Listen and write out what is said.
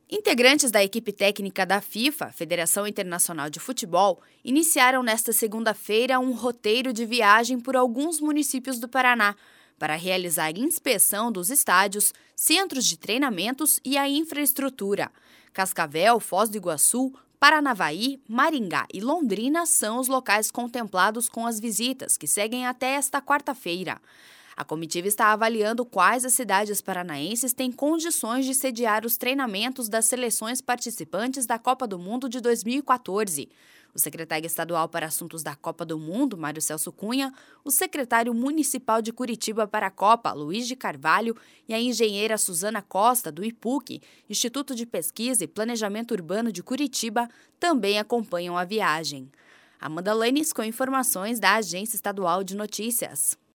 Integrantes da equipe técnica da FIFA, Federação Internacional de Futebol, iniciaram nesta segunda-feira um roteiro de viagem por alguns municípios do Paraná para realizar inspeção dos estádios, centros de treinamentos e a infraestrutura. Cascavel, Foz do Iguaçu, Paranavaí, Maringá e Londrina são os locais contemplados com as visitas, que seguem até esta quarta-feira. A comitiva está avaliando quais as cidades paranaenses têm condições de sediar os treinamentos das seleções participantes da Copa do Mundo de 2014. O secretário estadual para assuntos da Copa do Mundo, Mário Celso Cunha, o secretário municipal de Curitiba para a Copa, Luiz de Carvalho, e a engenheira Suzana Costa, do IPUC, Instituto de Pesquisa e Planejamento Urbano de Curitiba, também acompanham a viagem. Amanda Lenis com informações da Agência Estadual de Notícias.